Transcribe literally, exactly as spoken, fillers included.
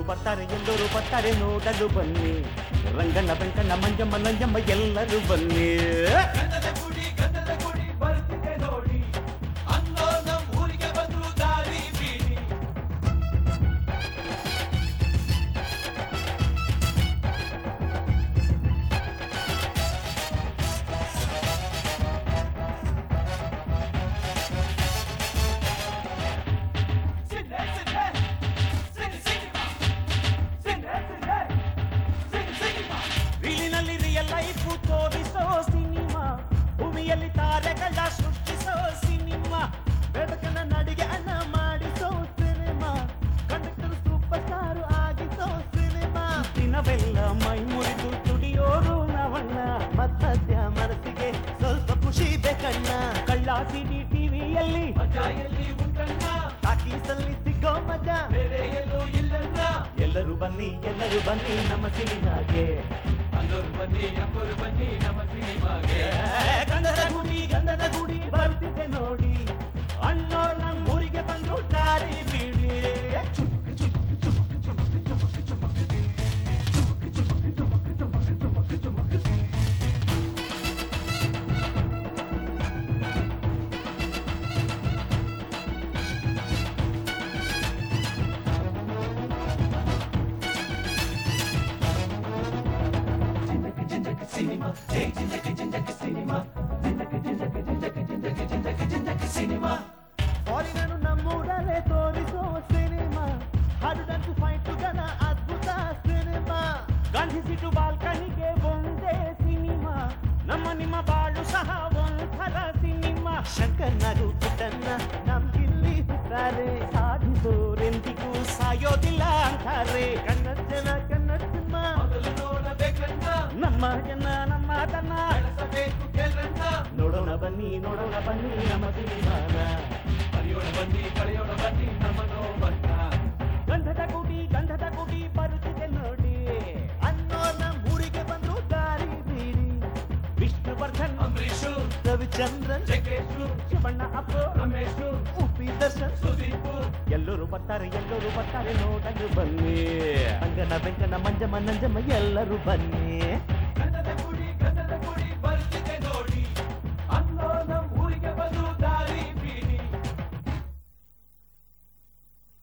ಬರ್ತಾರೆ ಎಲ್ಲರೂ ಬರ್ತಾರೆ ನೋಡಲು ಬನ್ನಿ ರಂಗಣ್ಣ ಬೆಂಕಣ್ಣ ಮಂಜಮ್ಮ ನಂಜಮ್ಮ ಎಲ್ಲರೂ ಬನ್ನಿ ಗಂಧದ ಗುಡಿ ಗಂಧದ ಗುಡಿ ಬರ್ತಿದೆ ನೋಡಿ ಅನ್ನೋ ನಮ್ಮ ಊರಿಗೆ ಬಂದ್ರು ದಾರಿ ಬೀಡಿ ರೀಲಿನಲ್ಲಿ ರಿಯಲ್ ಲೈಫ್ ತೋರಿಸೋ ಸಿನಿಮಾ ಭೂಮಿಯಲ್ಲಿ ತಾರೆಗಳ ಸೃಷ್ಟಿಸೋ ಸಿನಿಮಾ ಬೆಳಕನ್ನ ನಡಿಗೆ ಅನ್ನ ಮಾಡಿಸೋ ಸಿನಿಮಾ ಕಂಡಕ್ಟರ್ ಸೂಪರ್ ಸ್ಟಾರ್ ಆಗಿಸೋ ಸಿನಿಮಾ ದಿನವೆಲ್ಲ ಮೈ ಮುರಿದು ತುಡಿಯೋರು ನವಣ್ಣ ಮಧ್ಯ ಮನಸ್ಸಿಗೆ ಸ್ವಲ್ಪ ಖುಷಿ ಬೇಕಣ್ಣ ಕಳ್ಳ ಸಿಡಿ ಟಿವಿಯಲ್ಲಿ ಮಜಾ ಎಲ್ಲಿ ಉಂಟಣ್ಣ ಟಾಕೀಸಲ್ಲಿ ಸಿಗೋ ಮಜಾ ಬೇರೆ ಎಲ್ಲೂ ಇಲ್ಲಣ್ಣ ಎಲ್ಲರೂ ಬನ್ನಿ ಎಲ್ಲರೂ ಬನ್ನಿ ನಮ್ಮ ಸಿನಿಮಾಗೆ ಅಲ್ಲೋರು ಬನ್ನಿ ಅಪ್ಪರು ಬನ್ನಿ ನಮ್ಮ ಸಿನಿಮಾಗೆ ಗಂಧದ ಗುಡಿ ಗಂಧದ ಗುಡಿ ಬರ್ತಿದೆ ನೋಡಿ ಅಣ್ಣೋರ್ ನಮ್ಮ ಊರಿಗೆ ಬಂದು ದಾರಿ ಬೀಡಿ ಸಿನಿಮಾ ಜಿಂದಗಿ ಜಿಂದಗಿ ಸಿನಿಮಾ ಜಿಂದಗಿ ಜಿಂದಗಿ ಜಿಂದಗಿ ಜಿಂದಗಿ ಜಿಂದಗಿ ಜಿಂದಗಿ ಸಿನಿಮಾ ಫಾರಿನರು ನಮ್ಮೂರಲ್ಲೇ ತೋರಿಸೋ ಸಿನಿಮಾ ಹಾಡುದಂತೂ ಫೈಟುಗಳ ಅದ್ಭುತ ಸಿನಿಮಾ ಗಾಂಧಿ ಸಿಟು ಬಾಲ್ಕನಿಗೆ ಒಂದೇ ಸಿನಿಮಾ ನಮ್ಮ ನಿಮ್ಮ ಬಾಳು ಸಹ ಒಂಥರ ಸಿನಿಮಾ ಶಂಕರ್ನರು ಪುಟ್ಟನ್ನ ನಮ್ಗಿಲ್ಲಿ ಹುಟ್ಟಾರೆ ಸಾಧಿಸೋರೆಂದಿಗೂ ಸಾಯೋದಿಲ್ಲ ಅಂತಾರೆ ಕನ್ನಡ ಜನ ಕನ್ನಡ ಸಿನಿಮಾ ಮೊದಲು ನೋಡಬೇಕಣ್ಣ ನಮ್ಮ ಜನ ನಮ್ಮ ತನ್ನ ಬೆಳೆಸಬೇಕು ಕೇಳ್ರಣ್ಣ ನೋಡೋಣ ಬನ್ನಿ ನೋಡೋಣ ಬನ್ನಿ ನಮ್ಮ ಸಿನಿಮಾನ ಬರೆಯೋಣ ಬನ್ನಿ ಕಳೆಯೋಣ ಬನ್ನಿ ನಮ್ಮ ನೋವನ್ನ ಗಂಧದ ಗುಡಿ ಗಂಧದ ಗುಡಿ ಬರುತ್ತಿದೆ ನೋಡಿ ಅನ್ನೋ ನಮ್ಮ ಊರಿಗೆ ಬಂದು ದಾರಿ ಬೀಡಿ ವಿಷ್ಣುವರ್ಧನ್ ಅಂಬರೀಷು ರವಿಚಂದ್ರನ್ ಜಗ್ಗೇಶು ಶಿವಣ್ಣ ಅಪ್ಪು ರಮೇಶು ಉಪಿ ದರ್ಶನ್ ಸುದೀಪು ಎಲ್ಲರೂ ಬರ್ತಾರೆ ಎಲ್ಲರೂ ಬರ್ತಾರೆ ನೋಡಲು ಬನ್ನಿ ಅಂಗನ ಬೆಂಕನ ಮಂಜಮ್ಮ ನಂಜಮ್ಮ ಎಲ್ಲರೂ ಬನ್ನಿ